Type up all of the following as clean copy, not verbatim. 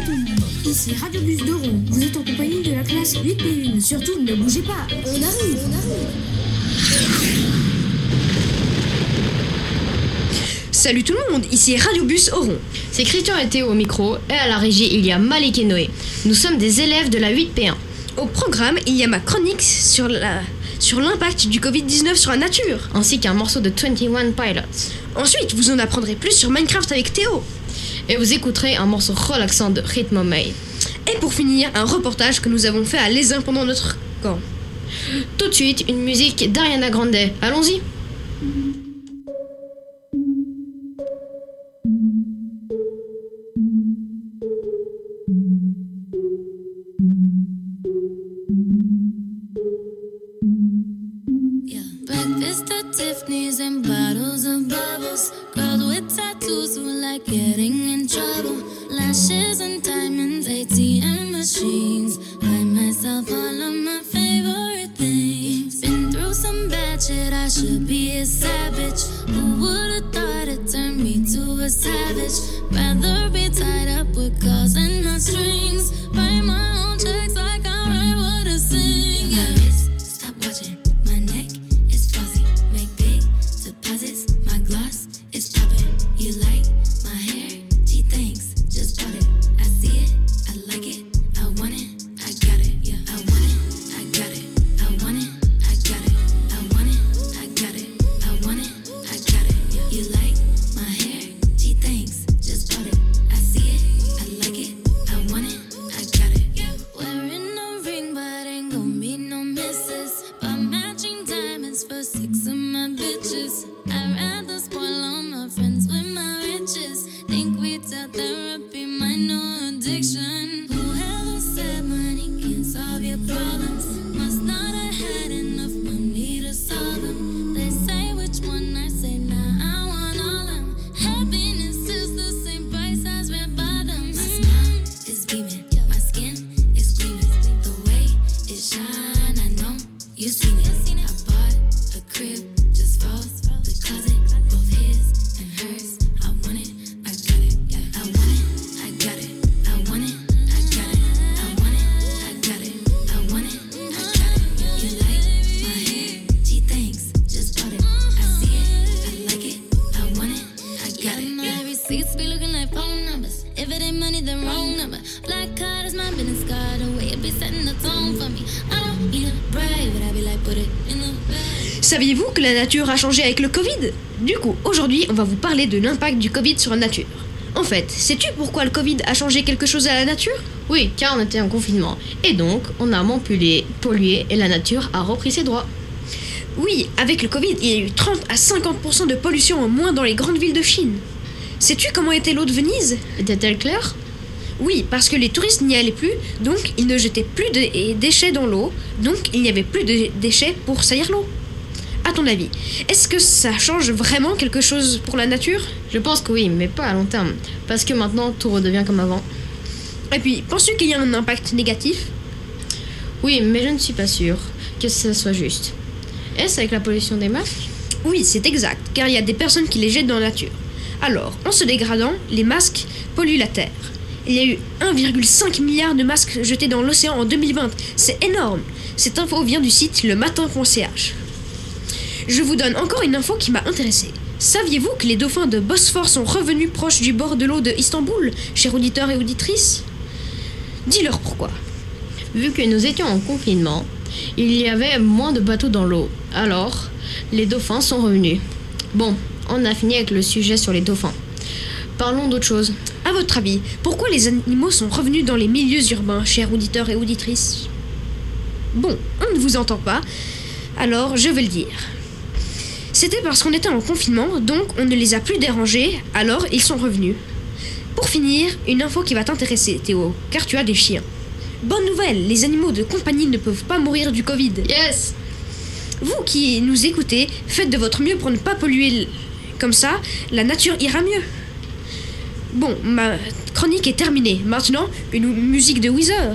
tout le monde, ici Radio Bus d'Oron. Vous êtes en compagnie de la classe 8P1. Surtout, ne bougez pas, on arrive. Salut tout le monde, ici Radio Bus Oron. C'est Christian et Théo au micro, et à la régie, il y a Malik et Noé. Nous sommes des élèves de la 8P1. Au programme, il y a ma chronique sur l'impact du Covid-19 sur la nature, ainsi qu'un morceau de 21 Pilots. Ensuite, vous en apprendrez plus sur Minecraft avec Théo. Et vous écouterez un morceau relaxant de Rhythm May. Et pour finir, un reportage que nous avons fait à Lézin pendant notre camp. Tout de suite, une musique d'Ariana Grande. Allons-y. Breakfast at Tiffany's and bottles of bubbles. Girls with tattoos who like getting in trouble. Lashes and diamonds, ATM machines. Buy myself all of my favorite things. Been through some bad shit, I should be a savage. Who would've thought it turned me to a savage? Rather be tied up with calls and not strings. Write my own checks like I write what I sing. My wrist, stop watching. My neck is fuzzy. Make big deposits. My gloss is popping. You like my hair? Gee, thanks. Just bought it. I see it. I like it. I want it. I got it. Yeah, I want it. I got it. I want it. I got it. I want it. I got it. I want it. I got it. Yeah. You like my hair? Gee, thanks. Just bought it. I see it. I like it. I want it. I got it. Yeah. Wearing no ring, but ain't gon' be no misses. Buy matching diamonds for 6 of my bitches. I'd rather spoil all my friends with my riches. Think we tell therapy my new addiction. Whoever said money can solve your problems must not have had enough money to solve them. They say which one, I say nah, I want all them. Happiness is the same price as red bottoms. My smile is beaming, my skin is gleaming. The way it shine, I know you seen it. I bought a crib just for the closet, both his and hers. I want it, I got it. Yeah, I want it, I got it. I want it, I got it. I want it, I got it. I want it, I got it. You like my hair? Gee, thanks. Just bought it. I see it, I like it. I want it, I got it. My receipts be looking like phone numbers. If it ain't money, then wrong number. Black card is my business card. The way it be setting the tone for me. I don't need a brave, but I be like, put it in the bag. Saviez-vous que la nature a changé avec le Covid? Du coup, aujourd'hui, on va vous parler de l'impact du Covid sur la nature. En fait, sais-tu pourquoi le Covid a changé quelque chose à la nature? Oui, car on était en confinement. Et donc, on a moins pollué et la nature a repris ses droits. Oui, avec le Covid, il y a eu 30 à 50% de pollution en moins dans les grandes villes de Chine. Sais-tu comment était l'eau de Venise? Était-elle claire? Oui, parce que les touristes n'y allaient plus, donc ils ne jetaient plus de déchets dans l'eau, donc il n'y avait plus de déchets pour salir l'eau. À ton avis, est-ce que ça change vraiment quelque chose pour la nature? Je pense que oui, mais pas à long terme. Parce que maintenant, tout redevient comme avant. Et puis, penses-tu qu'il y a un impact négatif? Oui, mais je ne suis pas sûre que ça soit juste. Est-ce avec la pollution des masques? Oui, c'est exact, car il y a des personnes qui les jettent dans la nature. Alors, en se dégradant, les masques polluent la Terre. Il y a eu 1,5 milliard de masques jetés dans l'océan en 2020. C'est énorme. Cette info vient du site lematin.ch. Je vous donne encore une info qui m'a intéressée. Saviez-vous que les dauphins de Bosphore sont revenus proches du bord de l'eau de Istanbul, chers auditeurs et auditrices? Dis-leur pourquoi. Vu que nous étions en confinement, il y avait moins de bateaux dans l'eau. Alors, les dauphins sont revenus. Bon, on a fini avec le sujet sur les dauphins. Parlons d'autre chose. À votre avis, pourquoi les animaux sont revenus dans les milieux urbains, chers auditeurs et auditrices? Bon, on ne vous entend pas, alors je vais le dire. C'était parce qu'on était en confinement, donc on ne les a plus dérangés, alors ils sont revenus. Pour finir, une info qui va t'intéresser, Théo, car tu as des chiens. Bonne nouvelle, les animaux de compagnie ne peuvent pas mourir du Covid. Yes! Vous qui nous écoutez, faites de votre mieux pour ne pas polluer. Comme ça, la nature ira mieux. Bon, ma chronique est terminée. Maintenant, une musique de Weezer.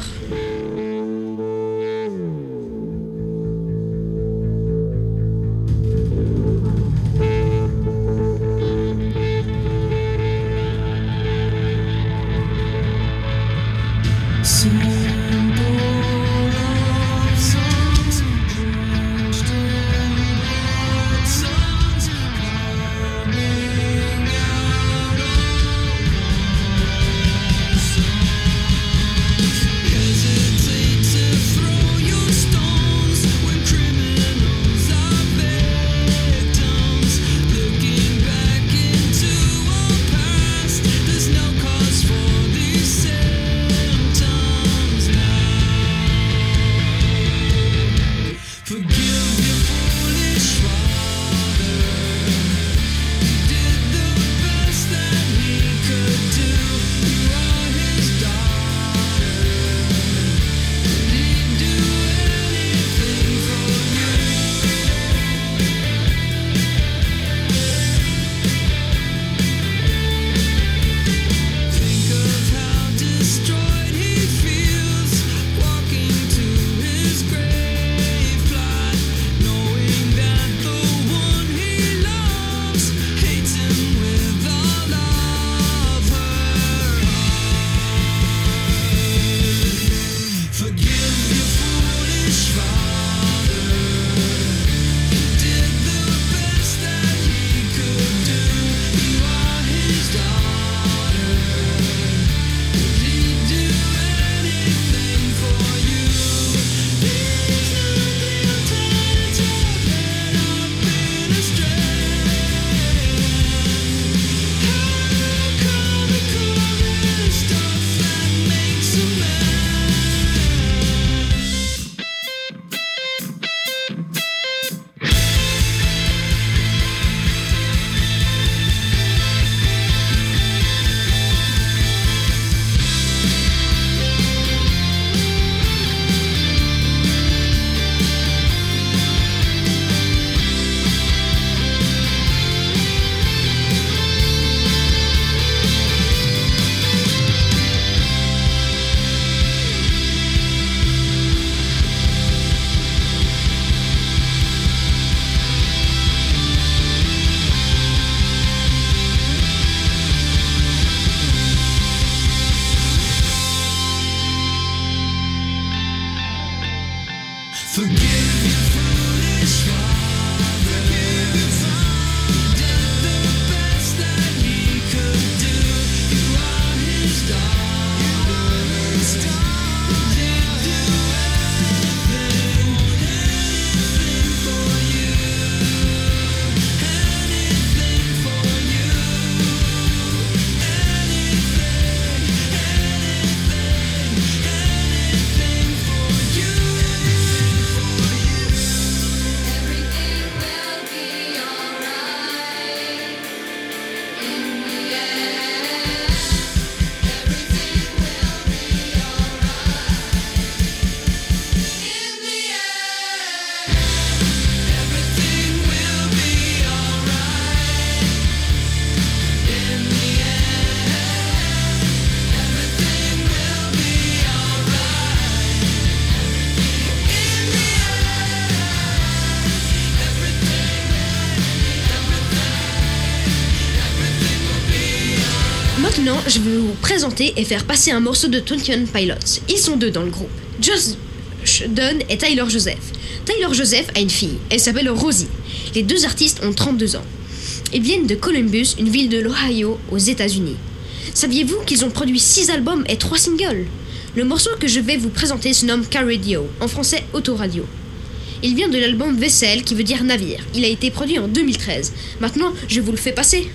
Maintenant, je vais vous présenter et faire passer un morceau de 21 Pilots. Ils sont deux dans le groupe, Josh Dun et Tyler Joseph. Tyler Joseph a une fille, elle s'appelle Rosie. Les deux artistes ont 32 ans. Ils viennent de Columbus, une ville de l'Ohio, aux États-Unis. Saviez-vous qu'ils ont produit 6 albums et 3 singles? Le morceau que je vais vous présenter se nomme Car Radio, en français Autoradio. Il vient de l'album Vessel, qui veut dire navire. Il a été produit en 2013. Maintenant, je vous le fais passer.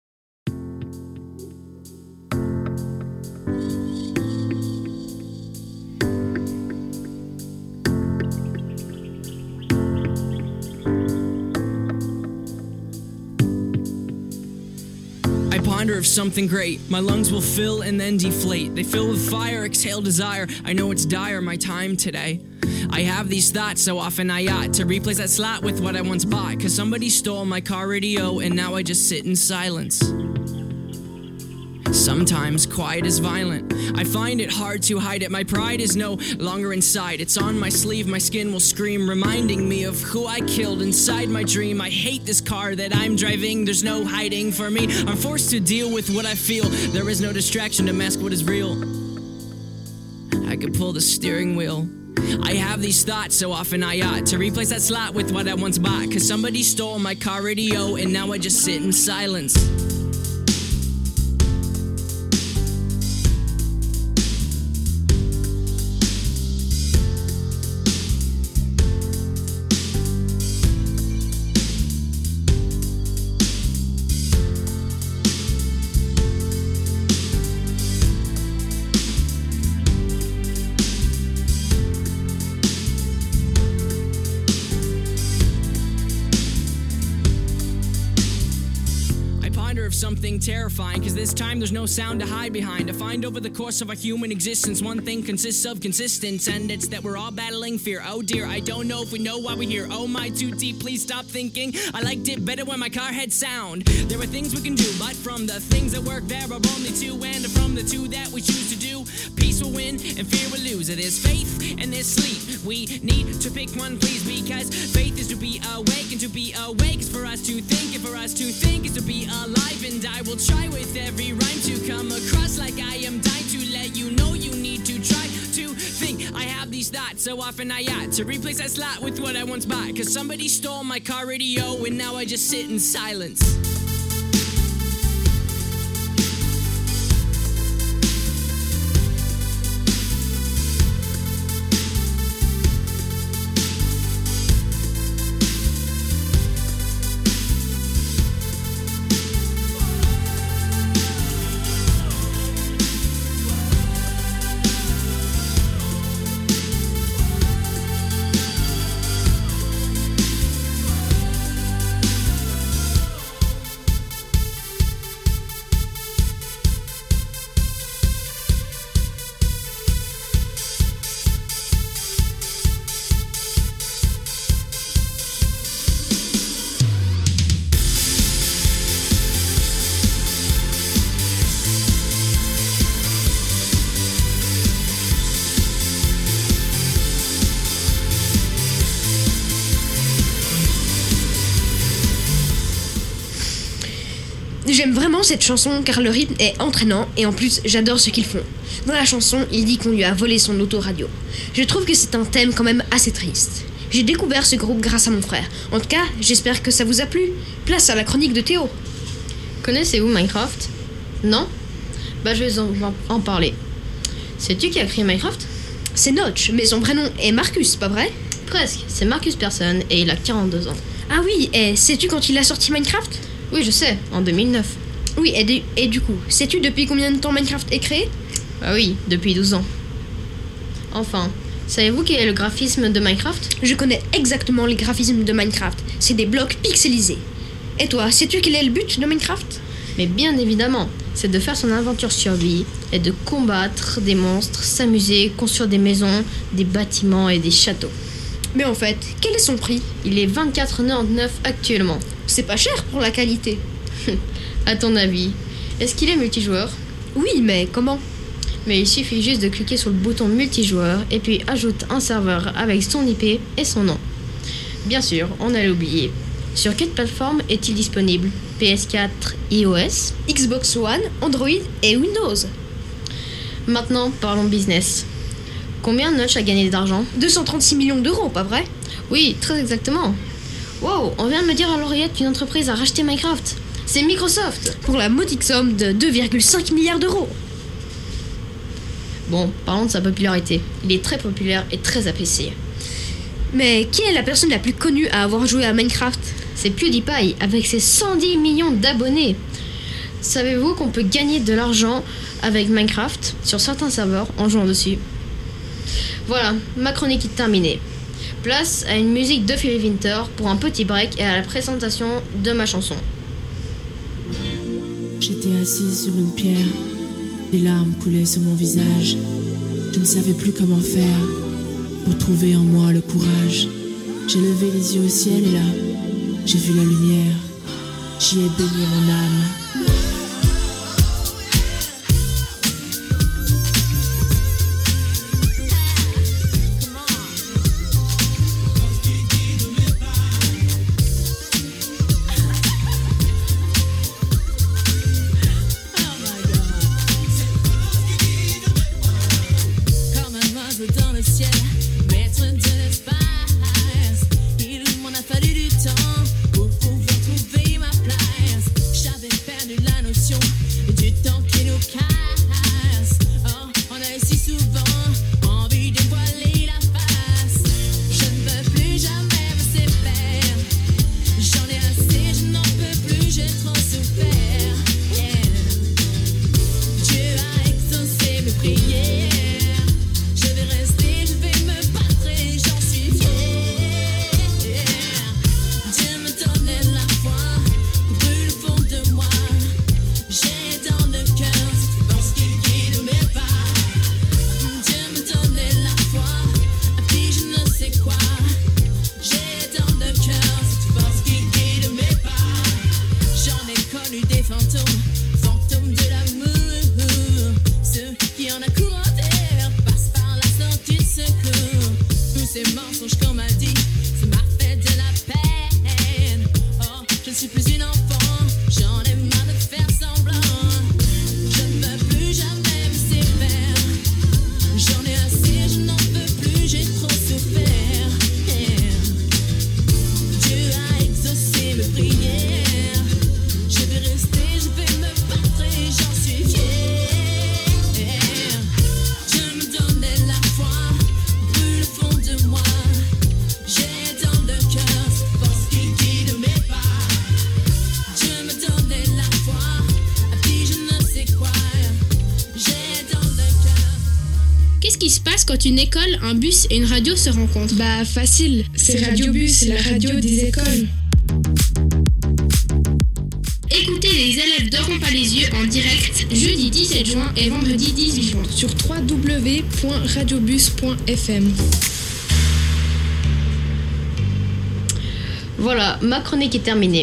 Ponder of something great. My lungs will fill and then deflate. They fill with fire, exhale desire. I know it's dire, my time today. I have these thoughts so often I ought to replace that slot with what I once bought. Cause somebody stole my car radio and now I just sit in silence. Sometimes quiet is violent. I find it hard to hide it. My pride is no longer inside. It's on my sleeve, my skin will scream, reminding me of who I killed inside my dream. I hate this car that I'm driving. There's no hiding for me. I'm forced to deal with what I feel. There is no distraction to mask what is real. I could pull the steering wheel. I have these thoughts so often I ought to replace that slot with what I once bought. Cause somebody stole my car radio and now I just sit in silence. Something terrifying, cause this time there's no sound to hide behind. I find over the course of our human existence, one thing consists of consistence, and it's that we're all battling fear. Oh dear, I don't know if we know why we're here. Oh my, too deep, please stop thinking. I liked it better when my car had sound. There are things we can do, but from the things that work there are only two, and from the two that we choose to do, peace will win and fear will lose. It is faith and there's sleep. We need to pick one, please, because faith is to be awake, and to be awake is for us to think, and for us to think is to be alive. And I will try with every rhyme to come across like I am dying to let you know you need to try to think. I have these thoughts so often I ought to replace that slot with what I once bought. Cause somebody stole my car radio and now I just sit in silence. J'aime vraiment cette chanson car le rythme est entraînant et en plus j'adore ce qu'ils font. Dans la chanson, il dit qu'on lui a volé son autoradio. Je trouve que c'est un thème quand même assez triste. J'ai découvert ce groupe grâce à mon frère. En tout cas, j'espère que ça vous a plu. Place à la chronique de Théo. Connaissez-vous Minecraft? Non? Bah je vais en parler. Sais-tu qui a créé Minecraft? C'est Notch, mais son vrai nom est Marcus, pas vrai? Presque, c'est Marcus Persson et il a 42 ans. Ah oui, et sais-tu quand il a sorti Minecraft? Oui, je sais, en 2009. Oui, et du coup, sais-tu depuis combien de temps Minecraft est créé? Ah oui, depuis 12 ans. Enfin, savez-vous quel est le graphisme de Minecraft? Je connais exactement les graphismes de Minecraft. C'est des blocs pixelisés. Et toi, sais-tu quel est le but de Minecraft? Mais bien évidemment, c'est de faire son aventure survie et de combattre des monstres, s'amuser, construire des maisons, des bâtiments et des châteaux. Mais en fait, quel est son prix? Il est 24,99 actuellement. C'est pas cher pour la qualité. À ton avis, est-ce qu'il est multijoueur? Oui, mais comment? Mais il suffit juste de cliquer sur le bouton multijoueur et puis ajoute un serveur avec son IP et son nom. Bien sûr, on allait oublier. Sur quelle plateforme est-il disponible? PS4, iOS, Xbox One, Android et Windows. Maintenant, parlons business. Combien Notch a gagné d'argent? 236 millions d'euros, pas vrai? Oui, très exactement. Wow, on vient de me dire à l'oreillette qu'une entreprise a racheté Minecraft. C'est Microsoft. Pour la modique somme de 2,5 milliards d'euros. Bon, parlons de sa popularité. Il est très populaire et très apprécié. Mais qui est la personne la plus connue à avoir joué à Minecraft? C'est PewDiePie, avec ses 110 millions d'abonnés. Savez-vous qu'on peut gagner de l'argent avec Minecraft sur certains serveurs en jouant dessus? Voilà, ma chronique est terminée. Place à une musique de Phil Winter pour un petit break et à la présentation de ma chanson. J'étais assise sur une pierre, des larmes coulaient sur mon visage. Je ne savais plus comment faire pour trouver en moi le courage. J'ai levé les yeux au ciel et là, j'ai vu la lumière. J'y ai baigné mon âme. qui se passe quand une école, un bus et une radio se rencontrent? Bah facile, c'est Radiobus, la radio des écoles. Écoutez les élèves d'Auront pas les yeux en direct jeudi 17 juin et vendredi 18 juin sur www.radiobus.fm. Voilà, ma chronique est terminée.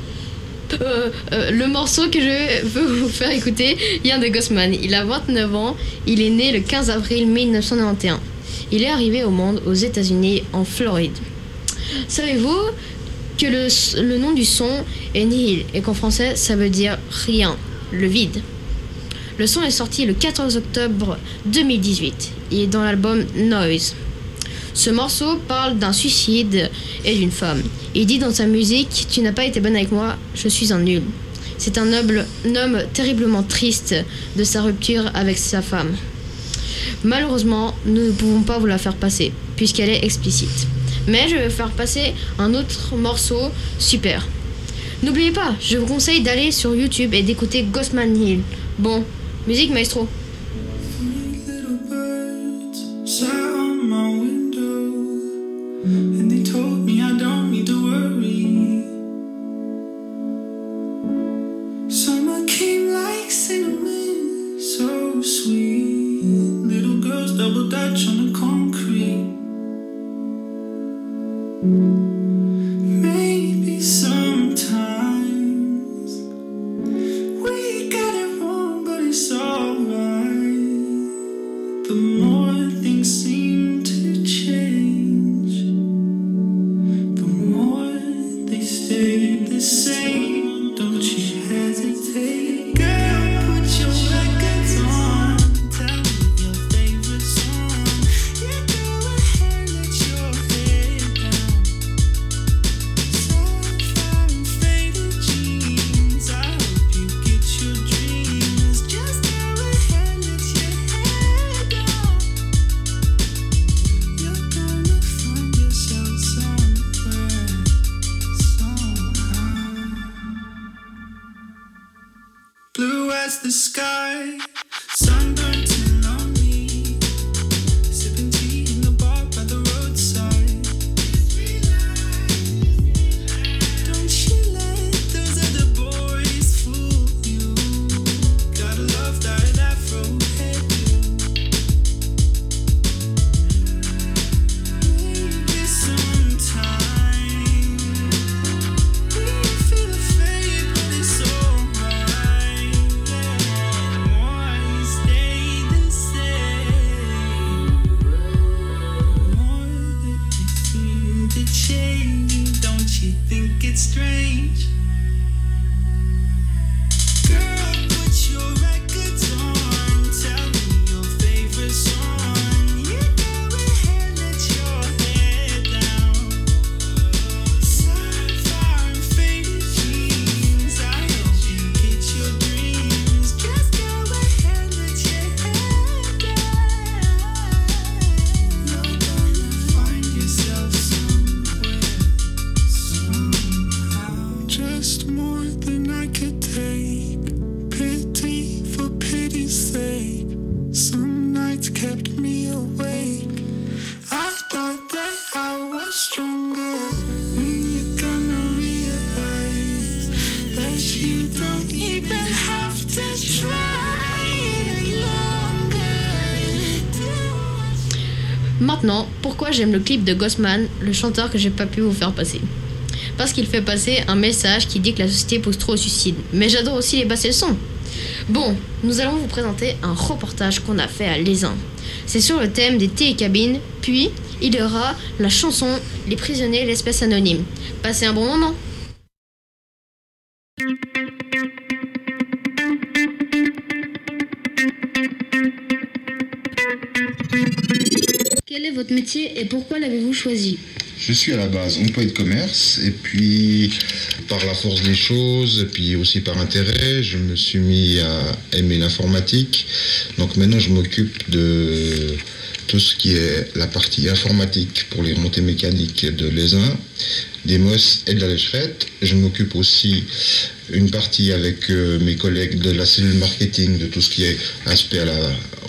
Le morceau que je veux vous faire écouter vient de Gossman. Il a 29 ans, il est né le 15 avril 1991. Il est arrivé au monde aux États-Unis, en Floride. Savez-vous que le nom du son est Nihil et qu'en français ça veut dire rien, le vide? Le son est sorti le 14 octobre 2018. Il est dans l'album Noise. Ce morceau parle d'un suicide et d'une femme. Il dit dans sa musique « Tu n'as pas été bonne avec moi, je suis un nul ». C'est un homme terriblement triste de sa rupture avec sa femme. Malheureusement, nous ne pouvons pas vous la faire passer, puisqu'elle est explicite. Mais je vais vous faire passer un autre morceau super. N'oubliez pas, je vous conseille d'aller sur YouTube et d'écouter Gossman Hill. Bon, musique maestro. And they told me I don't need to worry. Summer came like cinnamon, so sweet. Little girls double dutch on the concrete. Maybe sometimes we got it wrong, but it's alright. The more things seem to change, stay the same, don't you hesitate. Girl, put your records on, tell me your favorite song. You go ahead, let your head down. Sapphire and faded jeans, I hope you get your dreams. Just go ahead, let your head down. You're gonna find yourself somewhere. Blue as the sky, sunburnt and lonely, sipping tea in the bar by the roadside. Don't you let those other boys fool you. Gotta love that afro hairdo. Maybe sometime we feel afraid, but it's alright. Why stay the same? More that they seem to change. Don't you think it's strange? Girl, put your records on. Tell me your favorite song. You go ahead, let your head down. Sapphire and faded jeans, I hope you get your dreams. Just go ahead, let your head down. You're gonna find yourself somewhere, somehow. Just more than I could take. Pity for pity's sake. Some nights kept me awake. I thought that I was stronger. When you're gonna realize that you don't even have to try any longer. Maintenant, pourquoi j'aime le clip de Gossman, le chanteur que j'ai pas pu vous faire passer? Parce qu'il fait passer un message qui dit que la société pousse trop au suicide. Mais j'adore aussi les basses et le son. Bon, nous allons vous présenter un reportage qu'on a fait à l'Aisin. C'est sur le thème des télécabines, puis il y aura la chanson Les prisonniers, l'espèce anonyme. Passez un bon moment. Quel est votre métier et pourquoi l'avez-vous choisi? Je suis à la base employé de commerce et puis par la force des choses et puis aussi par intérêt, je me suis mis à aimer l'informatique. Donc maintenant je m'occupe de tout ce qui est la partie informatique pour les remontées mécaniques de l'Aisin, des MOS et de la Lécherette. Je m'occupe aussi une partie avec mes collègues de la cellule marketing de tout ce qui est aspect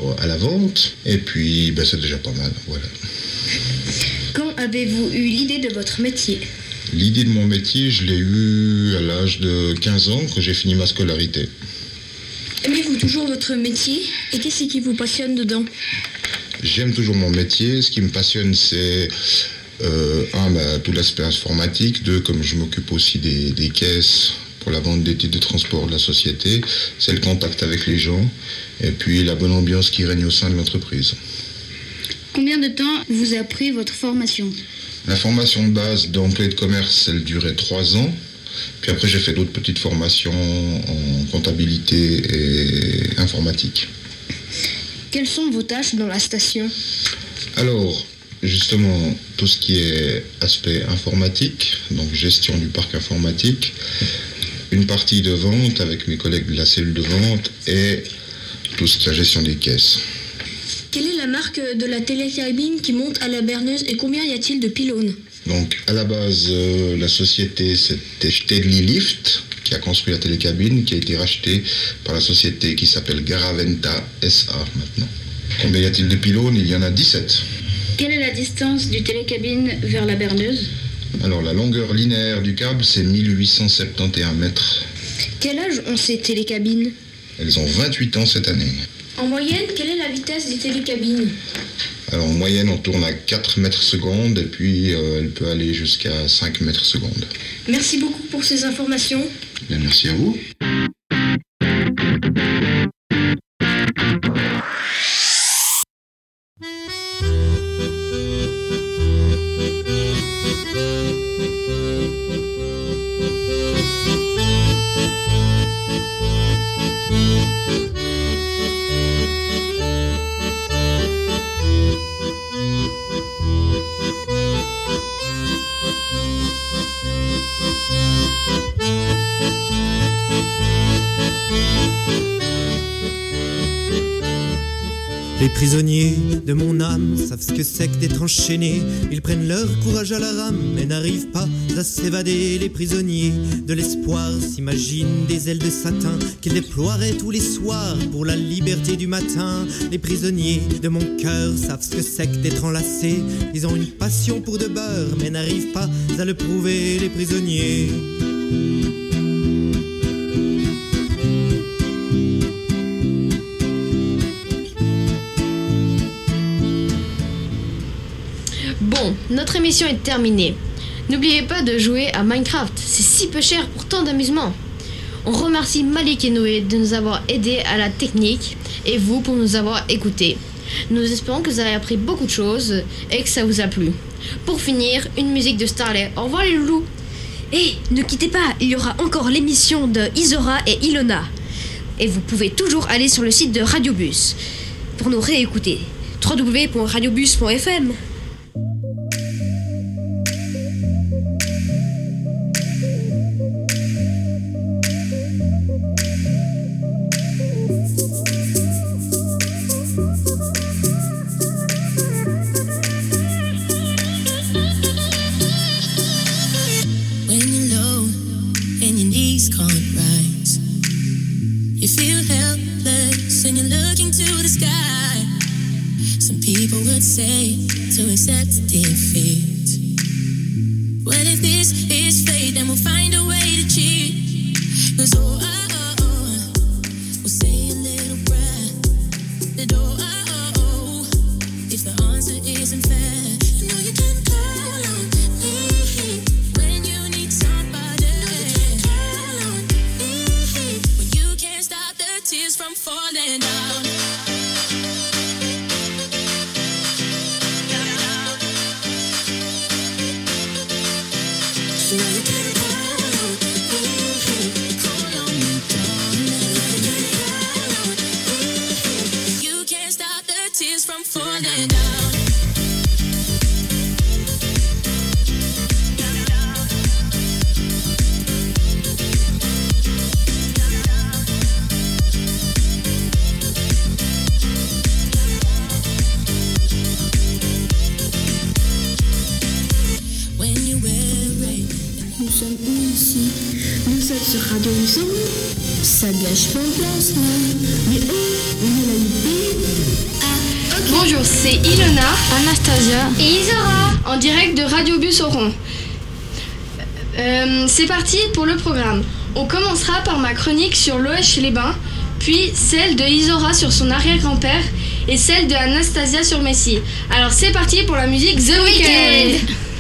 à la vente. Et puis, c'est déjà pas mal, voilà. Quand avez-vous eu l'idée de votre métier ? L'idée de mon métier, je l'ai eue à l'âge de 15 ans, quand j'ai fini ma scolarité. Aimez-vous toujours votre métier et qu'est-ce qui vous passionne dedans ? J'aime toujours mon métier. Ce qui me passionne, c'est tout l'aspect informatique. 2, comme je m'occupe aussi des caisses pour la vente des titres de transport de la société, c'est le contact avec les gens et puis la bonne ambiance qui règne au sein de l'entreprise. Combien de temps vous a pris votre formation ? La formation de base d'employé de commerce, elle durait 3 ans. Puis après, j'ai fait d'autres petites formations en comptabilité et informatique. Quelles sont vos tâches dans la station ? Alors, justement, tout ce qui est aspect informatique, donc gestion du parc informatique, une partie de vente avec mes collègues de la cellule de vente et tout ce qui est la gestion des caisses. Quelle est la marque de la télécabine qui monte à la berneuse et combien y a-t-il de pylônes ? Donc, à la base, la société, c'était Stedley Lift, qui a construit la télécabine, qui a été rachetée par la société qui s'appelle Garaventa SA maintenant. Combien y a-t-il de pylônes ? Il y en a 17. Quelle est la distance du télécabine vers la berneuse ? Alors, la longueur linéaire du câble, c'est 1871 mètres. Quel âge ont ces télécabines ? Elles ont 28 ans cette année. En moyenne, quelle est la vitesse des télécabines ? Alors, en moyenne, on tourne à 4 mètres secondes et puis elle peut aller jusqu'à 5 mètres secondes. Merci beaucoup pour ces informations. Bien, merci à vous. Les prisonniers de mon âme savent ce que c'est que d'être enchaînés. Ils prennent leur courage à la rame mais n'arrivent pas à s'évader. Les prisonniers de l'espoir s'imaginent des ailes de satin qu'ils déploieraient tous les soirs pour la liberté du matin. Les prisonniers de mon cœur savent ce que c'est que d'être enlacés. Ils ont une passion pour de beurre mais n'arrivent pas à le prouver. Les prisonniers. Bon, notre émission est terminée. N'oubliez pas de jouer à Minecraft, c'est si peu cher pour tant d'amusement. On remercie Malik et Noé de nous avoir aidés à la technique et vous pour nous avoir écoutés. Nous espérons que vous avez appris beaucoup de choses et que ça vous a plu. Pour finir, une musique de Starlet. Au revoir les loulous. Et ne quittez pas, il y aura encore l'émission de Isora et Ilona. Et vous pouvez toujours aller sur le site de Radiobus pour nous réécouter. www.radiobus.fm. You feel helpless and you're looking to the sky. Some people would say to accept defeat. Well, if this is fate, then we'll find a way to cheat. 'Cause we'll say a little prayer. That if the answer isn't fair, you know you can call on me when you need somebody. When you can't stop the tears from falling down. So you can call on me, darling. You can't stop the tears from falling down. Nous sommes où ici? Nous sommes sur Radio Luxembourg. Ça gâche l'emplacement. Mais on est la UP. Bonjour, c'est Ilona, Anastasia et Isora en direct de Radio Bus Oron. C'est parti pour le programme. On commencera par ma chronique sur l'Oèche-les-Bains, puis celle de Isora sur son arrière-grand-père et celle de Anastasia sur Messi. Alors c'est parti pour la musique The Weeknd.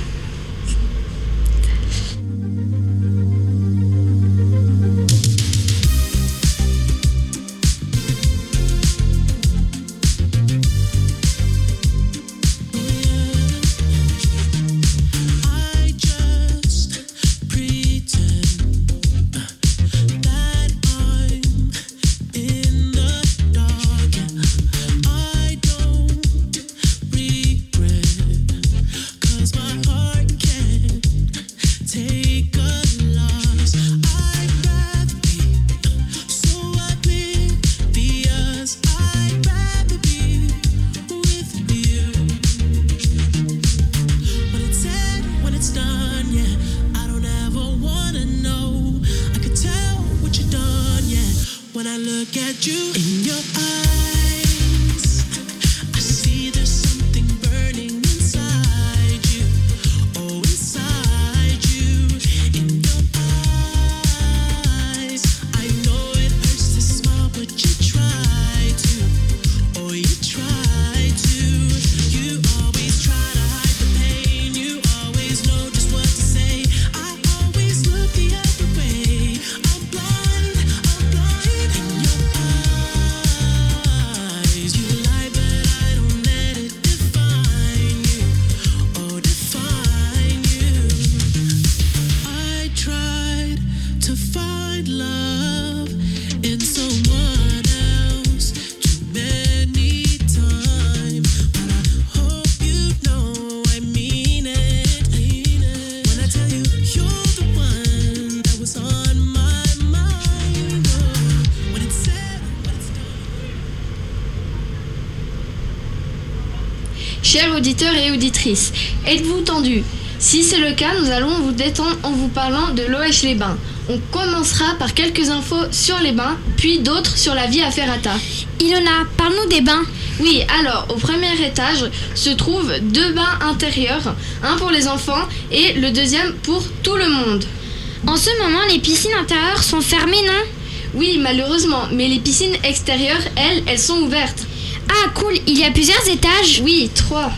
Chers auditeurs et auditrices, êtes-vous tendus? Si c'est le cas, nous allons vous détendre en vous parlant de l'Oèche-les-Bains. On commencera par quelques infos sur les bains, puis d'autres sur la vie à Ferrata. Ilona, parle-nous des bains. Oui, alors, au premier étage se trouvent 2 bains intérieurs, un pour les enfants et le deuxième pour tout le monde. En ce moment, les piscines intérieures sont fermées, non? Oui, malheureusement, mais les piscines extérieures, elles sont ouvertes. Ah, cool, il y a plusieurs étages? Oui, 3.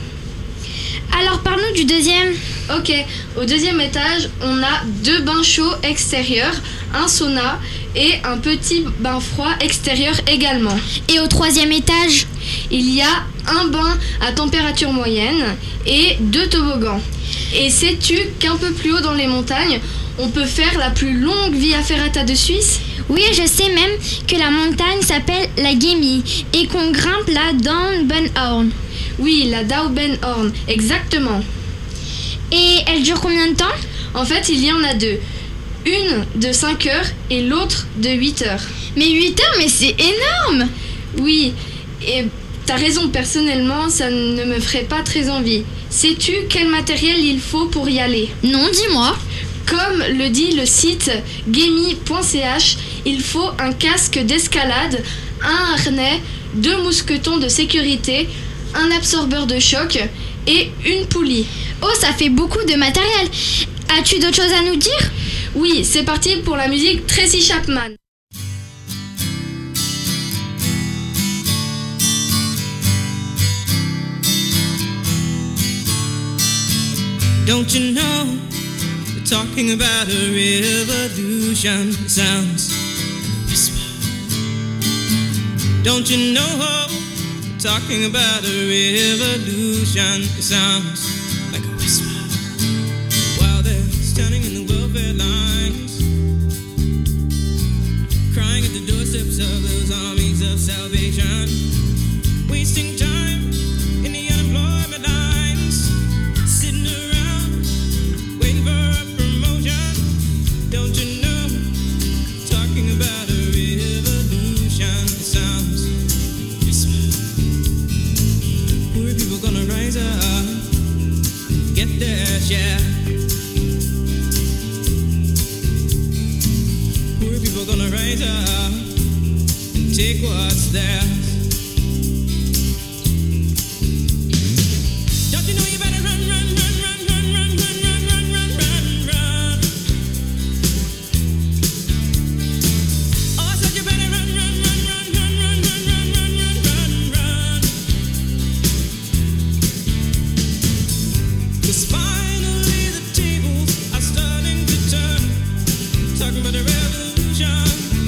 Alors, parle-nous du deuxième. Ok, au deuxième étage, on a 2 bains chauds extérieurs, un sauna et un petit bain froid extérieur également. Et au troisième étage? Il y a un bain à température moyenne et 2 toboggans. Et sais-tu qu'un peu plus haut dans les montagnes, on peut faire la plus longue via ferrata de Suisse? Oui, je sais même que la montagne s'appelle la Gemmi et qu'on grimpe la Daubenhorn. Oui, la Daubenhorn, exactement. Et elle dure combien de temps? En fait, il y en a 2. Une de 5 heures et l'autre de 8 heures. Mais 8 heures, mais c'est énorme! Oui, et t'as raison, personnellement, ça ne me ferait pas très envie. Sais-tu quel matériel il faut pour y aller? Non, dis-moi. Comme le dit le site gemmi.ch, il faut un casque d'escalade, un harnais, 2 mousquetons de sécurité, un absorbeur de choc et une poulie. Oh, ça fait beaucoup de matériel. As-tu d'autres choses à nous dire? Oui, c'est parti pour la musique Tracy Chapman. Don't you know, we're talking about a revolution. It sounds like a whisper. Don't you know, we're talking about a revolution. It sounds like a whisper. While they're standing in the welfare lines, crying at the doorsteps of those armies of salvation, wasting time in the unemployment lines, sitting around waiting for a promotion. Don't you know, talking about a revolution. It sounds whisper. Poor people gonna rise up, get their share. Poor people gonna raise up and take what's theirs. Don't you know you better run, run, run, run, run, run, run, run, run, run, run, run. Oh, I said you better run, run, run, run, run, run, run, run, run, run, run, run. 'Cause finally the tables are starting to turn. Talking about a revolution.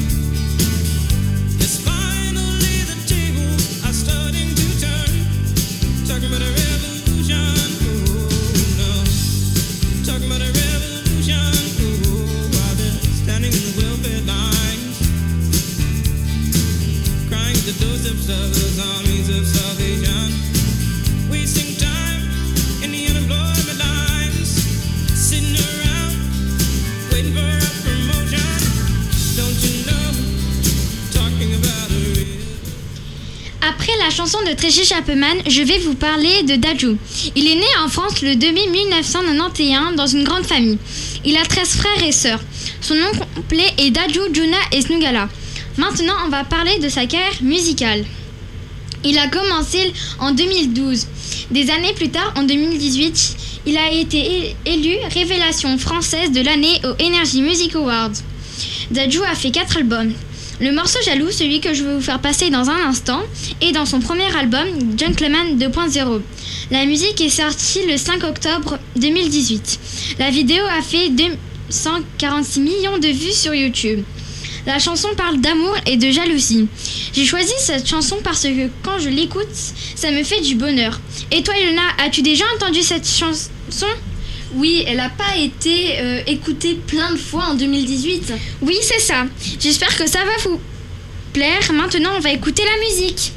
Yes, finally the tables are starting to turn. Talking about a revolution. Oh no. Talking about a revolution. Oh, while they're standing in the welfare lines, crying at the doorsteps of those armies of salvation, wasting time in the unemployment lines, sitting around waiting for a promotion. Don't you know? Talking about a real. Après la chanson de Tracy Chapman, je vais vous parler de Dadju. Il est né en France le 2 mai 1991 dans une grande famille. Il a 13 frères et sœurs. Son nom complet est Dadju Juna Esnugala. Maintenant, on va parler de sa carrière musicale. Il a commencé en 2012. Des années plus tard, en 2018, il a été élu Révélation française de l'année aux Energy Music Awards. Dadju a fait 4 albums. Le morceau Jaloux, celui que je vais vous faire passer dans un instant, est dans son premier album, Gentleman 2.0. La musique est sortie le 5 octobre 2018. La vidéo a fait 246 millions de vues sur YouTube. La chanson parle d'amour et de jalousie. J'ai choisi cette chanson parce que quand je l'écoute, ça me fait du bonheur. Et toi, Yona, as-tu déjà entendu cette chanson ? Oui, elle n'a pas été écoutée plein de fois en 2018. Oui, c'est ça. J'espère que ça va vous plaire. Maintenant, on va écouter la musique.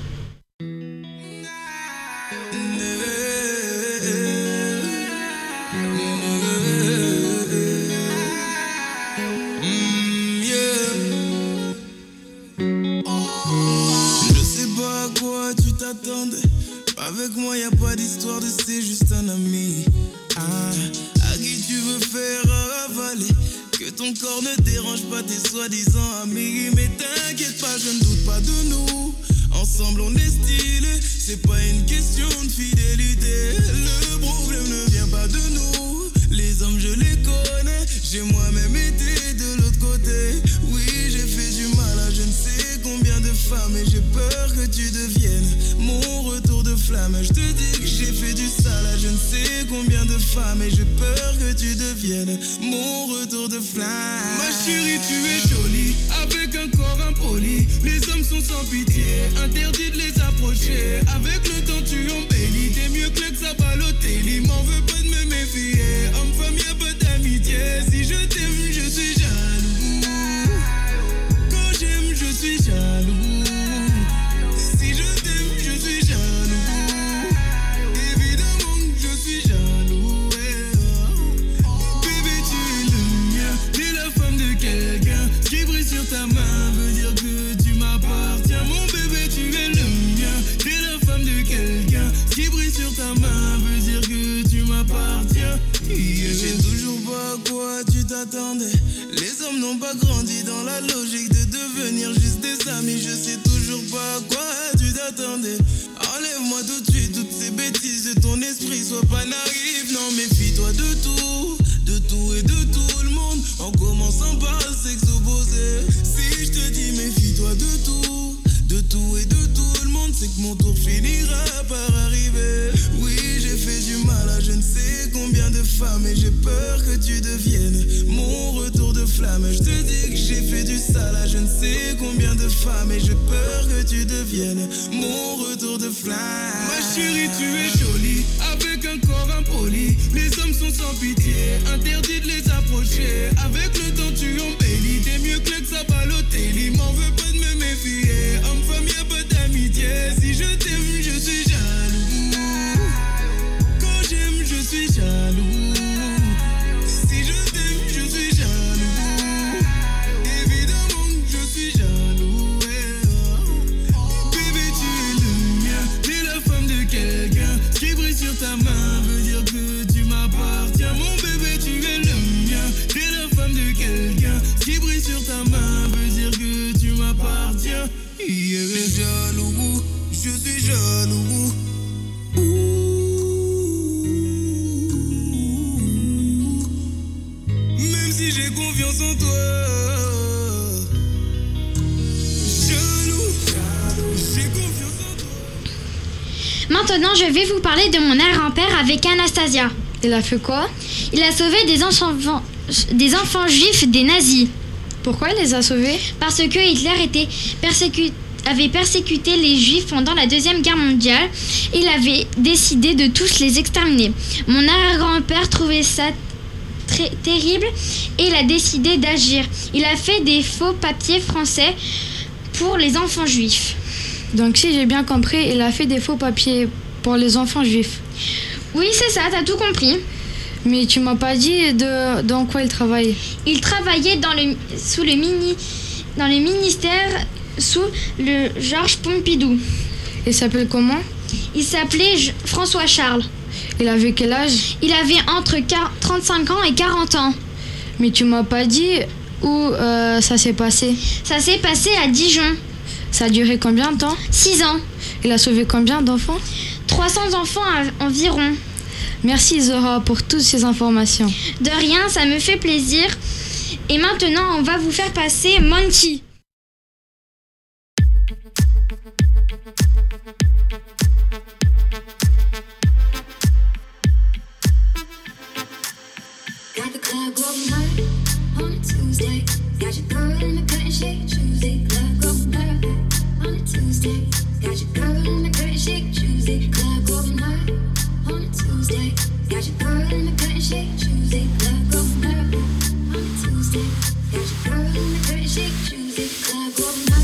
Je sais pas à quoi tu t'attendais. Avec moi y a pas d'histoire de c'est juste un ami. À qui tu veux faire avaler. Que ton corps ne dérange pas tes soi-disant amis. Mais t'inquiète pas, je ne doute pas de nous. Ensemble on est stylé. C'est pas une question de fidélité. Le problème ne vient pas de nous. Les hommes je les connais. J'ai moi-même été de l'autre côté. Oui, j'ai fait du mal à je ne sais combien de femmes. Et j'ai peur que tu deviennes mon retour de flamme. Je te dis que j'ai fait du sale à je ne sais combien de femmes. Et j'ai peur que tu deviennes mon retour de flamme. Ma chérie, tu es jolie, avec un corps impoli. Les hommes sont sans pitié, interdit de les approcher. Avec le temps tu embellis, t'es mieux que ça Balotelli. M'en veux pas de me méfier, homme-femme y'a pas d'amitié. Si je t'aime, je suis jaloux. Quand j'aime, je suis jaloux. Si je t'aime, je suis jaloux. Évidemment que je suis jaloux. Bébé, tu es le mien, t'es la femme de quelqu'un. Ce qui brille sur ta main veut dire que tu m'appartiens. Mon bébé, tu es le mien, t'es la femme de quelqu'un. Ce qui brille sur ta main veut dire que tu m'appartiens. Je sais toujours pas à quoi tu t'attendais. Les hommes n'ont pas grandi dans la logique de devenir juste des amis. Je sais toujours pas à quoi tu t'attendais. Enlève-moi tout de suite toutes ces bêtises de ton esprit. Sois pas naïf, non, méfie-toi de tout et de tout le monde. En commençant par le sexe opposé. Si je te dis méfie-toi de tout et de tout le monde, c'est que mon tour finira par arriver. Oui, j'ai fait du mal à je ne sais combien de femmes. Et j'ai peur que tu deviennes mon retour de flamme. Je te dis que j'ai fait du sale à je ne sais combien de femmes. Et j'ai peur que tu deviennes mon retour de flamme. Ma chérie, tu es jolie, avec un corps impoli. Les hommes sont sans pitié, interdit de les approcher. Avec le temps tu embellis, t'es mieux que ça Balotelli. M'en veux pas de me méfier, homme-femme y'a pas d'amitié. Si je t'aime, je suis jaloux. Quand j'aime, je suis jaloux. Si je t'aime, je suis jaloux. Évidemment que je suis jaloux. Bébé, tu es le mien, t'es la femme de quelqu'un. Ce qui brille sur ta main veut dire que tu m'appartiens. Mon bébé, tu es le mien, t'es la femme de quelqu'un. Ce qui brille sur ta main veut dire m'appartient. Jaloux, je suis jaloux. Même si j'ai confiance en toi. Jaloux, j'ai confiance en toi. Maintenant, je vais vous parler de mon arrière-grand-père avec Anastasia. Il a fait quoi? Il a sauvé des enfants juifs des nazis. Pourquoi il les a sauvés? Parce que Hitler avait persécuté les juifs pendant la Deuxième Guerre mondiale. Il avait décidé de tous les exterminer. Mon arrière-grand-père trouvait ça très terrible et il a décidé d'agir. Il a fait des faux papiers français pour les enfants juifs. Donc si j'ai bien compris, il a fait des faux papiers pour les enfants juifs. Oui, c'est ça, t'as tout compris. Mais tu m'as pas dit dans quoi il travaillait. Il travaillait dans le ministère sous le Georges Pompidou. Il s'appelle comment? Il s'appelait François Charles. Il avait quel âge? Il avait entre 35 ans et 40 ans. Mais tu m'as pas dit où ça s'est passé. Ça s'est passé à Dijon. Ça a duré combien de temps? 6 ans. Il a sauvé combien d'enfants? 300 enfants environ. Merci Zora pour toutes ces informations. De rien, ça me fait plaisir. Et maintenant, on va vous faire passer Monty. Got the club going hard on a Tuesday. Got your girl in the curtain shake Tuesday. Club going hard on a Tuesday. Got your girl in the curtain shake Tuesday. Club going hard on a Tuesday. Got your girl in the curtain shake Tuesday. Club going hard on a Tuesday. Got your girl in the curtain shake Tuesday. Club going hard.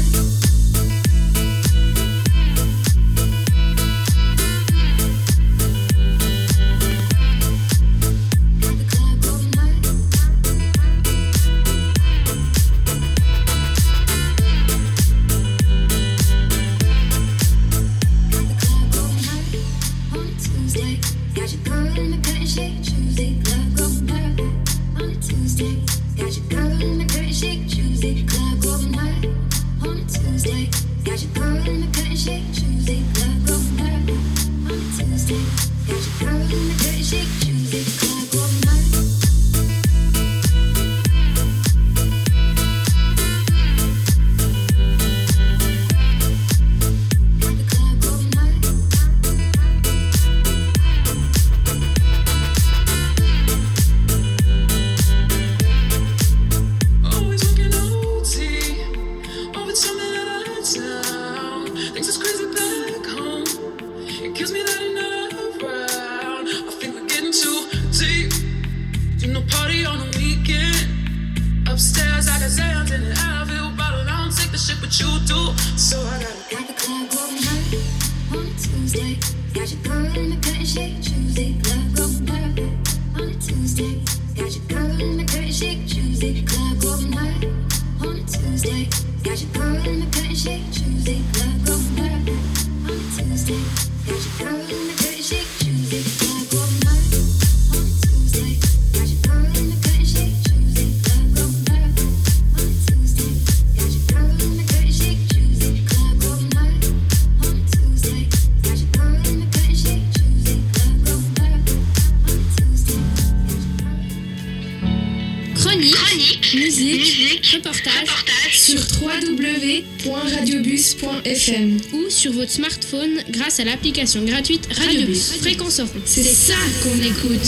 FM ou sur votre smartphone grâce à l'application gratuite Radiobus. Fréquence Orange. C'est ça qu'on écoute.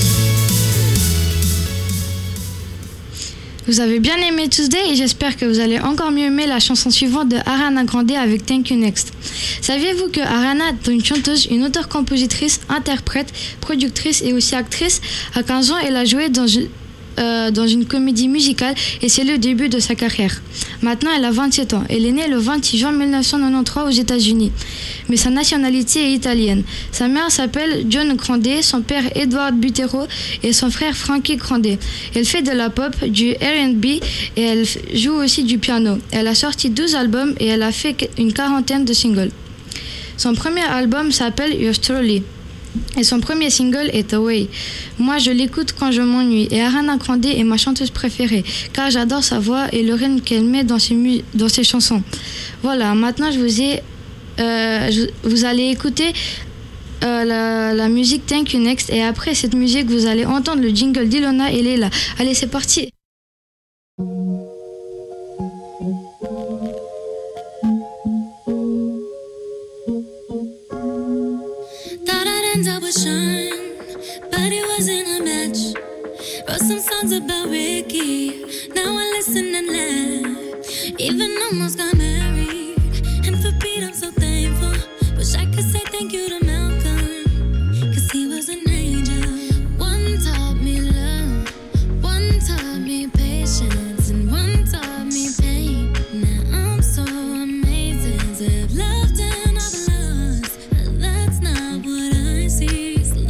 Vous avez bien aimé Tuesday et j'espère que vous allez encore mieux aimer la chanson suivante de Ariana Grande avec Thank You Next. Saviez-vous que Ariana est une chanteuse, une auteure-compositrice, interprète, productrice et aussi actrice? À 15 ans, elle a joué dans une comédie musicale et c'est le début de sa carrière. Maintenant, elle a 27 ans. Elle est née le 26 juin 1993 aux États-Unis. Mais sa nationalité est italienne. Sa mère s'appelle John Grande, son père Edward Butero et son frère Frankie Grande. Elle fait de la pop, du R&B et elle joue aussi du piano. Elle a sorti 12 albums et elle a fait une 40aine de singles. Son premier album s'appelle Yours Truly. Et son premier single est Away. Moi, je l'écoute quand je m'ennuie. Et Ariana Grande est ma chanteuse préférée, car j'adore sa voix et le rythme qu'elle met dans ses chansons. Voilà, maintenant vous allez écouter la musique Thank You Next. Et après cette musique, vous allez entendre le jingle d'Ilona et Leila. Allez, c'est parti. Shine, but it wasn't a match. Wrote some songs about Ricky. Now I listen and laugh. Even almost got married. And for Pete, I'm so thankful. Wish I could say thank you to Malcolm, 'cause he was an angel. One taught me love, one taught me patience, and one taught me pain. Now I'm so amazing to have loved and I've lost. But that's not what I see.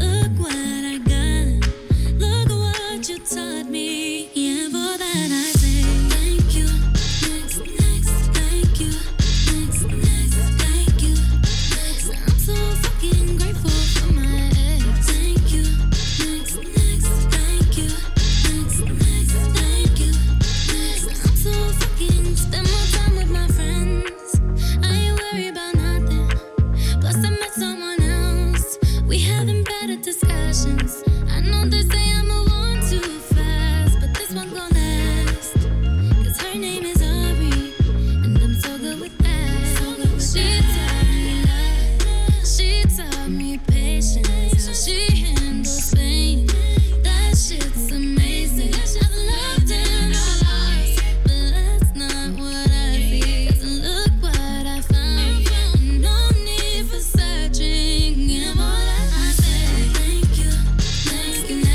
Taught me, yeah, for that I say thank you. Next, next, thank you. Next, next, thank you. Next, I'm so fucking grateful for my ex. Thank you. Next, next, thank you. Next, next, thank you. Next, I'm so fucking spend more time with my friends. I ain't worried about nothing. Plus I met someone else. We having better discussions. I know they say I'm a too fast, but this one gon' last. 'Cause her name is Aubrey, and I'm so good with that. She taught me love, she taught me patience, how she handles pain. That shit's amazing. I've loved and I lost, but that's not what I see. 'Cause look what I found, and no need for searching. Yeah, more than I say, thank you, thank you.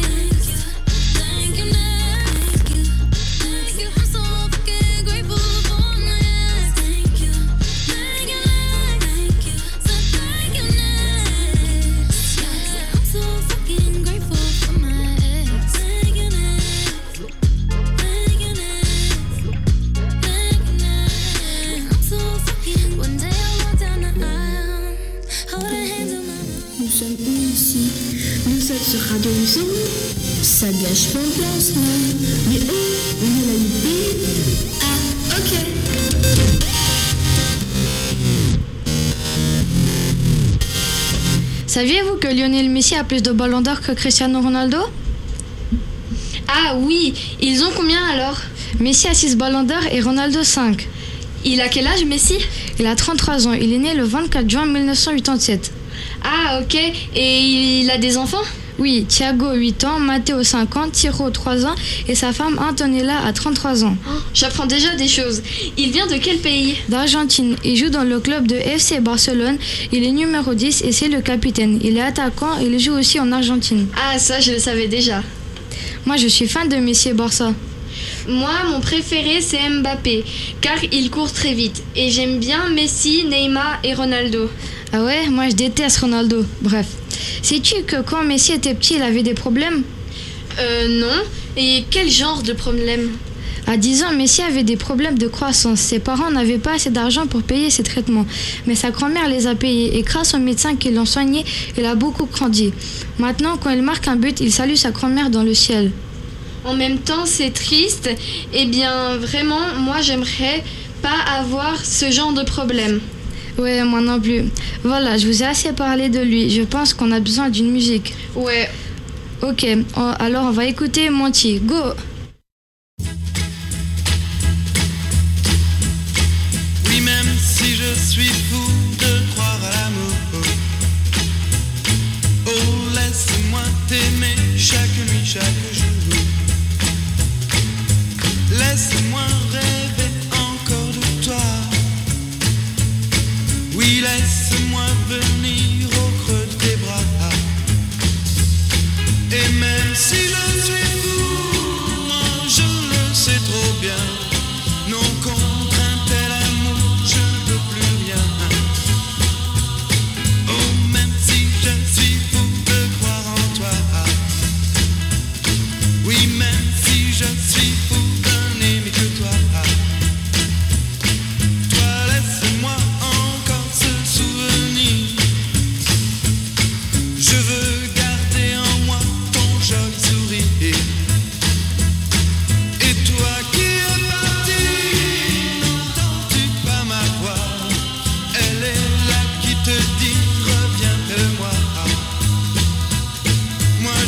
Nous sommes où ici? Vous êtes sur Radio Luxembourg? Ça gâche pas le lancement. Mais on est la UP. Ah, ok. Saviez-vous que Lionel Messi a plus de ballons d'or que Cristiano Ronaldo? Ah oui, ils ont combien alors? Messi a 6 ballons d'or et Ronaldo 5. Il a quel âge, Messi? Il a 33 ans, il est né le 24 juin 1987. Ah ok, et il a des enfants? Oui, Thiago 8 ans, Matteo 5 ans, Tiro 3 ans et sa femme Antonella a 33 ans. Oh, j'apprends déjà des choses. Il vient de quel pays? D'Argentine. Il joue dans le club de FC Barcelone. Il est numéro 10 et c'est le capitaine. Il est attaquant et il joue aussi en Argentine. Ah ça, je le savais déjà. Moi, je suis fan de Messi et Barça. Moi, mon préféré, c'est Mbappé, car il court très vite. Et j'aime bien Messi, Neymar et Ronaldo. Ah ouais, moi je déteste Ronaldo. Bref. Sais-tu que quand Messi était petit, il avait des problèmes? Non. Et quel genre de problème? À 10 ans, Messi avait des problèmes de croissance. Ses parents n'avaient pas assez d'argent pour payer ses traitements. Mais sa grand-mère les a payés et grâce aux médecins qui l'ont soigné, il a beaucoup grandi. Maintenant, quand il marque un but, il salue sa grand-mère dans le ciel. En même temps, c'est triste. Eh bien, vraiment, moi, j'aimerais pas avoir ce genre de problème. Ouais, moi non plus. Voilà, je vous ai assez parlé de lui. Je pense qu'on a besoin d'une musique. Ouais. Ok, alors on va écouter Monty. Go! Oui, même si je suis fou de croire à l'amour, oh, laisse-moi t'aimer chaque nuit, chaque jour. Laisse-moi rêver encore de toi. Oui, laisse-moi venir au creux de tes bras. Et même si je suis fou,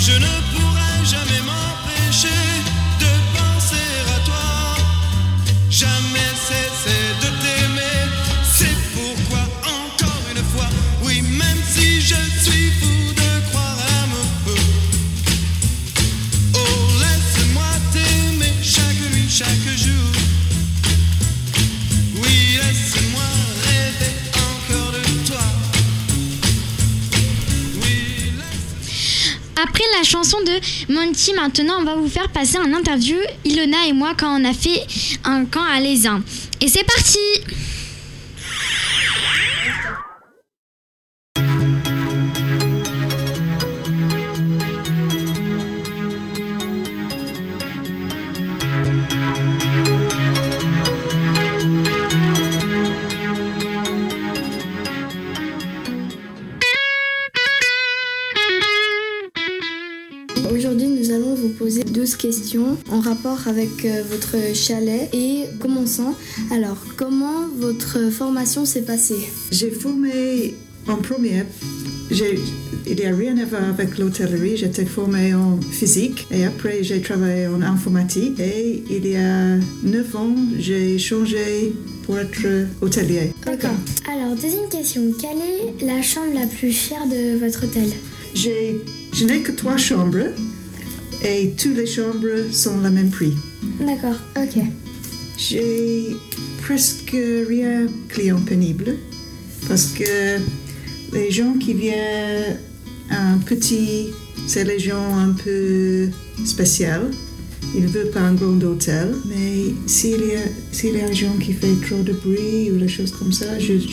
je ne pourrai jamais m'empêcher de penser à toi, jamais cesser de t'aimer. C'est pourquoi encore une fois, oui, même si je suis fou de croire à mon feu, oh laisse-moi t'aimer chaque nuit, chaque jour. Oui, laisse-moi rêver encore de toi. Après la chanson de Monty, maintenant on va vous faire passer un interview, Ilona et moi, quand on a fait un camp à l'Aisin. Et c'est parti! Aujourd'hui, nous allons vous poser 12 questions en rapport avec votre chalet et commençons. Alors, comment votre formation s'est passée? J'ai formé en première. Il n'y a rien à voir avec l'hôtellerie. J'étais formée en physique et après j'ai travaillé en informatique. Et il y a 9 ans, j'ai changé pour être hôtelier. D'accord. Alors, deuxième question. Quelle est la chambre la plus chère de votre hôtel? Je n'ai que 3 chambres et toutes les chambres sont le même prix. D'accord, ok. J'ai presque rien client pénible parce que les gens qui viennent un petit, c'est les gens un peu spéciaux. Ils ne veulent pas un grand hôtel, mais s'il y a des gens qui font trop de bruit ou des choses comme ça,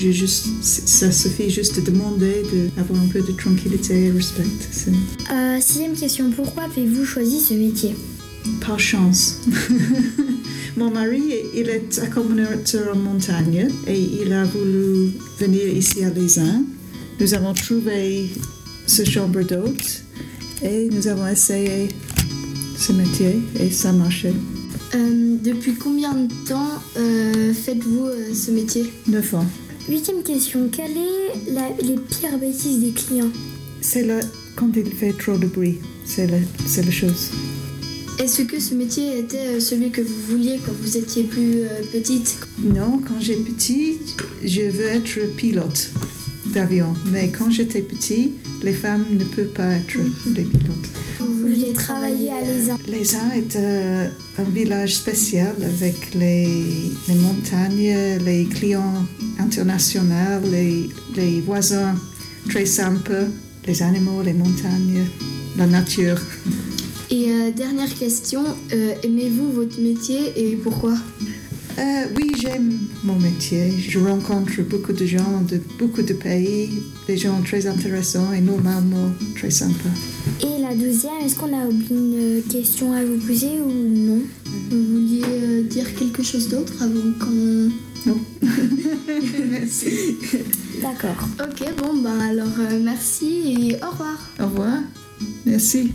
ça suffit juste de demander d'avoir un peu de tranquillité et respect. Sixième question, pourquoi avez-vous choisi ce métier? Par chance. Mon mari, il est accompagnateur en montagne et il a voulu venir ici à l'Aisin. Nous avons trouvé ce chambre d'hôte et nous avons essayé ce métier et ça marchait. Depuis combien de temps faites-vous ce métier? 9 ans. Huitième question, quelle est les pires bêtises des clients? C'est quand il fait trop de bruit, c'est la chose. Est-ce que ce métier était celui que vous vouliez quand vous étiez plus petite? Non, quand j'étais petite, je veux être pilote d'avion. Mais quand j'étais petite, les femmes ne peuvent pas être des pilotes. Vous vouliez travailler à l'Aisin? L'Aisin est un village spécial avec les montagnes, les clients internationaux, les voisins très sympas, les animaux, les montagnes, la nature. Et dernière question, aimez-vous votre métier et pourquoi? Oui, j'aime mon métier. Je rencontre beaucoup de gens de beaucoup de pays, des gens très intéressants et normalement très sympas. Et la deuxième, est-ce qu'on a oublié une question à vous poser ou non? Vous vouliez dire quelque chose d'autre avant qu'on... Non. Merci. D'accord. Ok, bon, ben alors merci et au revoir. Au revoir. Merci.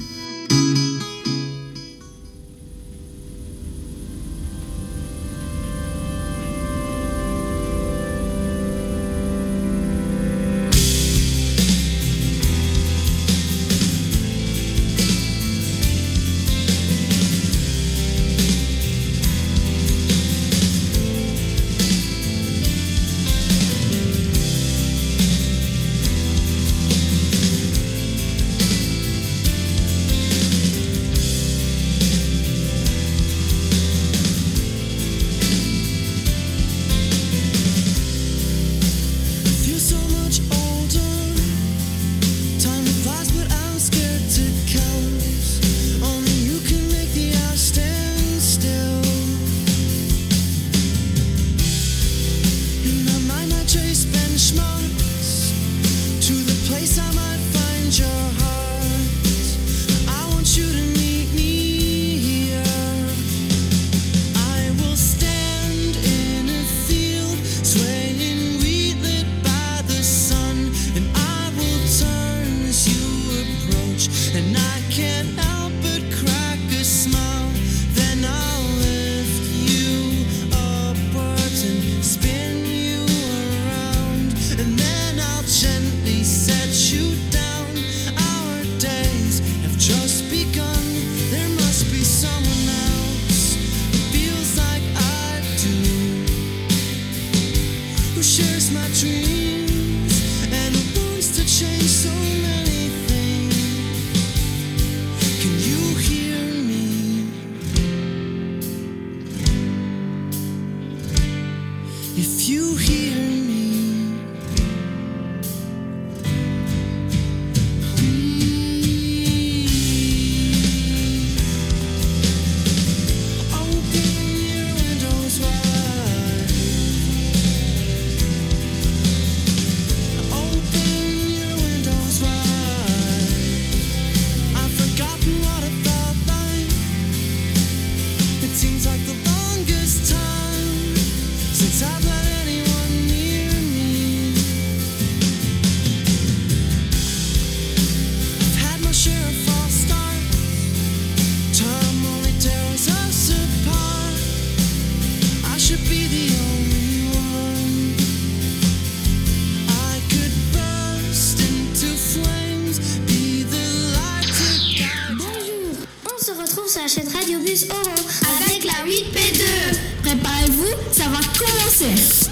succès.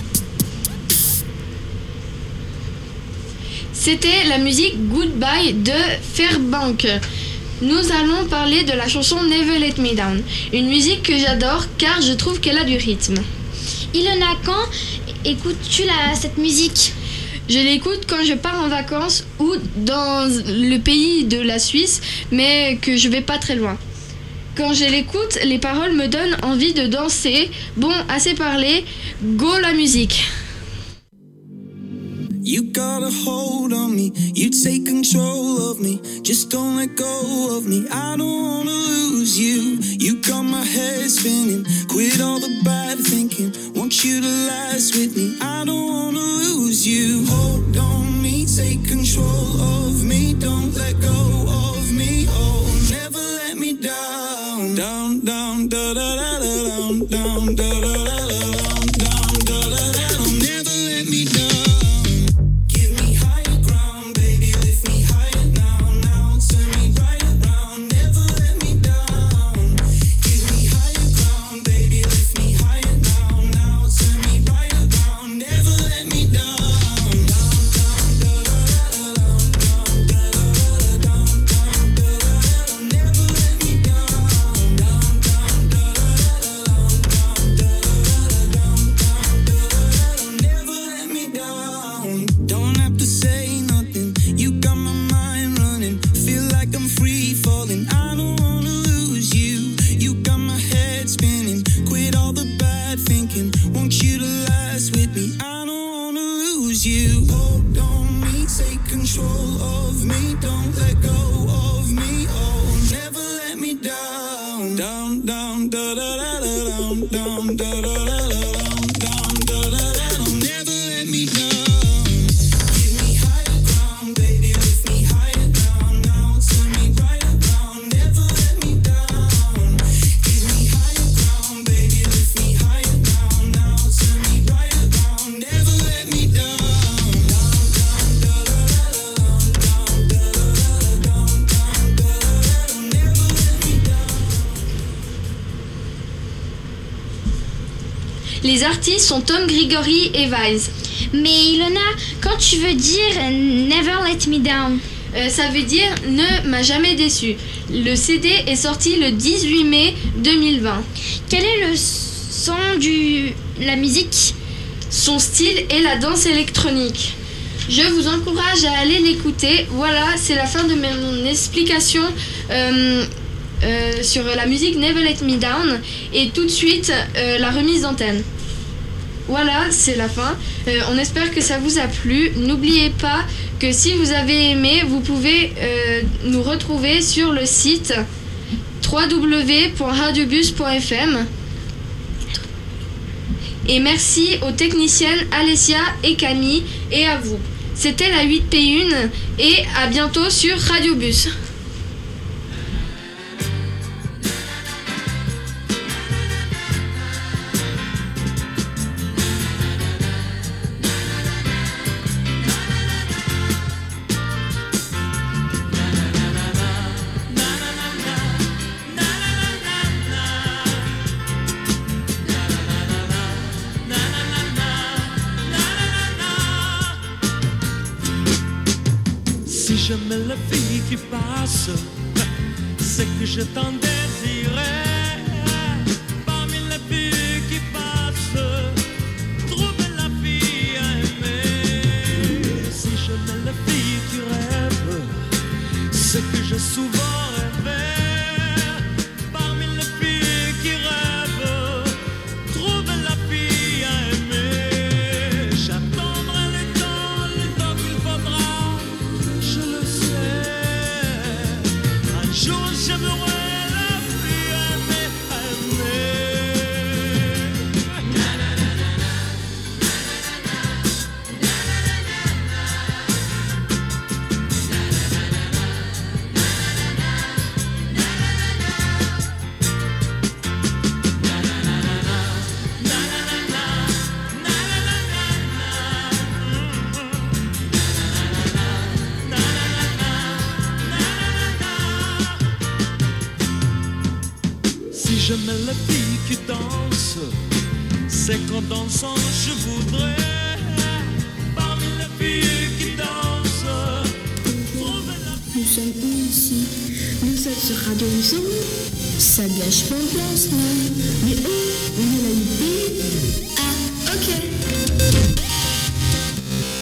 C'était la musique Goodbye de Fairbank. Nous allons parler de la chanson Never Let Me Down, une musique que j'adore car je trouve qu'elle a du rythme. Ilona, quand écoutes-tu cette musique ? Je l'écoute quand je pars en vacances ou dans le pays de la Suisse, mais que je vais pas très loin. Quand je l'écoute, les paroles me donnent envie de danser. Bon, assez parlé, go la musique. You got a hold on me, you take control of me. Just don't let go of me, I don't wanna lose you. You got my head spinning, quit all the bad thinking. Want you to last with me, I don't wanna lose you. Hold on me, take control of me. Don't let go of me, oh, never let me down. Down, down, da da da da, down, down, da da da da, down, da da da da, never let me down. Les artistes sont Tom Gregory et Vise. Mais Ilona, quand tu veux dire Never Let Me Down, ça veut dire ne m'a jamais déçu. Le CD est sorti le 18 mai 2020. Quel est le son de la musique ? Son style est la danse électronique. Je vous encourage à aller l'écouter. Voilà, c'est la fin de mon explication sur la musique Never Let Me Down. Et tout de suite, la remise d'antenne. Voilà, c'est la fin. On espère que ça vous a plu. N'oubliez pas que si vous avez aimé, vous pouvez nous retrouver sur le site www.radiobus.fm. Et merci aux techniciennes Alessia et Camille et à vous. C'était la 8P1 et à bientôt sur Radiobus. Si jamais la fille qui passe, c'est que je t'en désirais. Parmi les filles qui passent, trouver la fille à aimer. Si jamais la fille qui rêve, c'est que j'ai souvent rêvé. Parmi les filles qui rêvent, trouver la fille à aimer. J'attendrai le temps qu'il faudra. Je le sais, un jour j'aimerai la fille aimée, Si jamais la fille qui danse, C'est qu'en dansant je voudrais, parmi les filles qui dansent, trouver la Nous sommes où ici? Nous êtes sur Radio Luçon. Ça gâche pas le place, non? Mais où est la nuitée? Ah, ok.